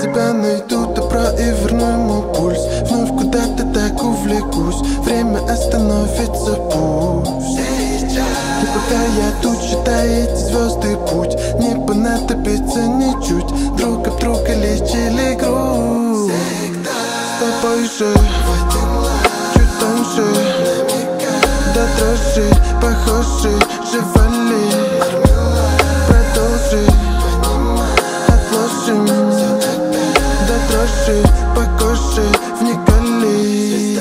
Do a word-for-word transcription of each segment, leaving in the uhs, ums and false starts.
тебя найду добро и верну ему пульс. Вновь куда-то так увлекусь, время остановится пусть. И пока я тут считаю эти звезды путь, не понадобится ничуть. Друг об друга лечили грусть. С тобой же чуть тоньше, да дрожи, похожи, живали. Продолжи, отложим, да дрожи, по коже вникали.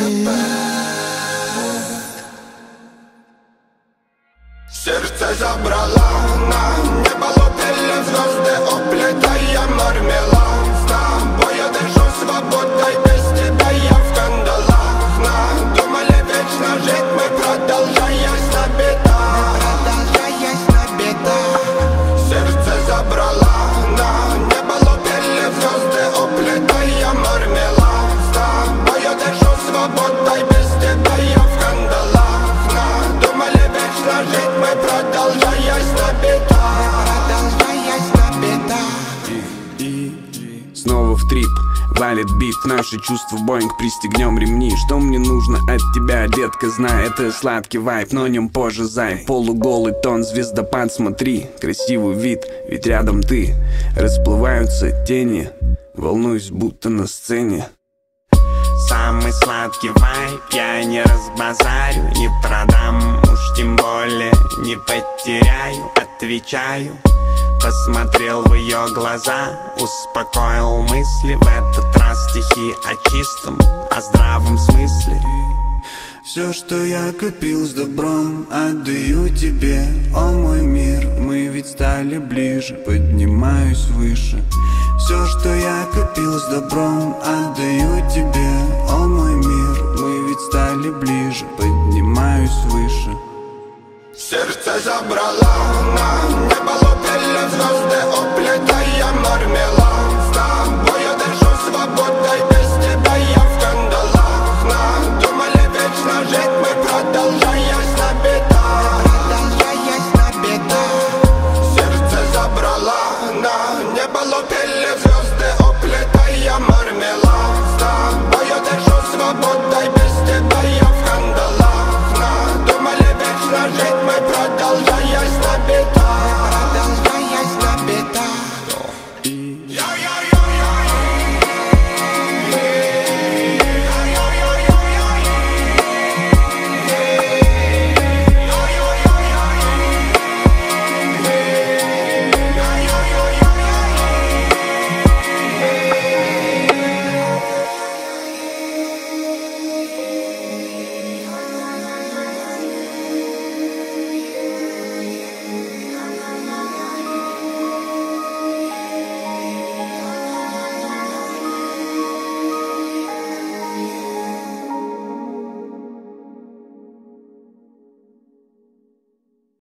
Сердце забрала на небо, лупили звезды, уплетая мармелад. С тобой я дышу свободой, без тебя я в кандалах. Надумали вечно жить мы, продолжаясь на бедах. Продолжаясь на бедах. Сердце забрала на небо, лупили звезды, уплетая мармелад. С тобой я дышу свободой, без тебя я в кандалах. Надумали вечно жить мы, продолжаясь на бедах. Продолжаясь на бедах. Снова в трип, валит бит, наши чувства в Боинг, пристегнем ремни. Что мне нужно от тебя, детка, знай, это сладкий вайп, но о нем позже, зай. Полуголый тон, звездопад, смотри, красивый вид, ведь рядом ты. Расплываются тени, волнуюсь, будто на сцене. Самый сладкий вайп я не разбазарю, не продам, уж тем более не потеряю, отвечаю. Посмотрел в ее глаза, успокоил мысли. В этот раз стихи о чистом, о здравом смысле. Все, что я копил с добром, отдаю тебе, о мой мир. Мы ведь стали ближе, поднимаюсь выше. Все, что я копил с добром, отдаю тебе, о мой мир. Мы ведь стали ближе, поднимаюсь выше. Сердце забрала на небо, лупили звезды, уплетая мармелад. С тобой я дышу свободой, без тебя я в кандалах. Надумали вечно жить мы, продолжаясь на бедах. Продолжаясь на бедах. Сердце забрала на небо, лупили